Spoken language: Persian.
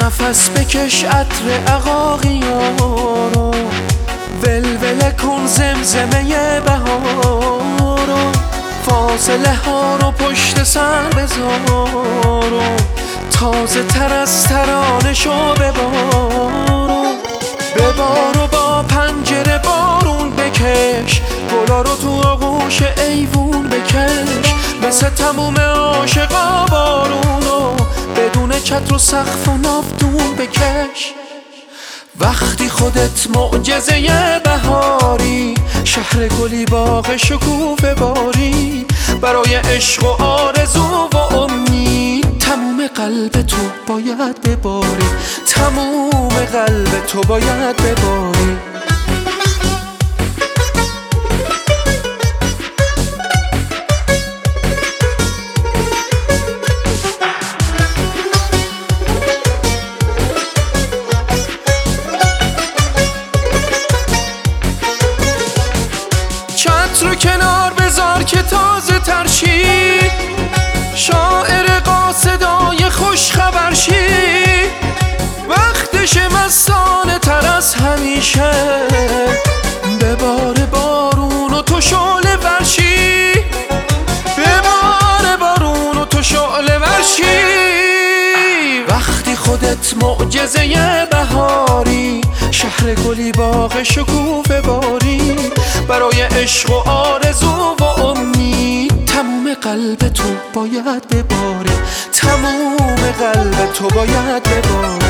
نفس بکش عطر عقاقیارو، ولوله کن زمزمه بهارو، فاصله ها رو پشت سر بذارو، تازه تر از ترانه شو ببارو با پنجره بارون بکش، گلا رو تو آغوش ایوون بکش، مثل تموم عاشقا بارونو بدون چتر و سقف و ناودون بکش. وقتی خودت معجزه بهاری، شهر گلی باغ شکوفه باری، برای عشق و آرزو و امید تموم قلب تو باید بباری، تموم قلب تو باید بباری. چتر کنار بذار که تازه ترشی، شاعر قاصدای خوش خبر شی، وقتش مستانه تر از همیشه، ببار بارون و تو شعله ورشی، ببار بارون و تو شعله ورشی. وقتی خودت معجزه بهاری، شهر گلی باغ شکوفه باری، برای عشق و آرزو و امید تموم قلب تو باید بباری، تموم قلب تو باید بباری.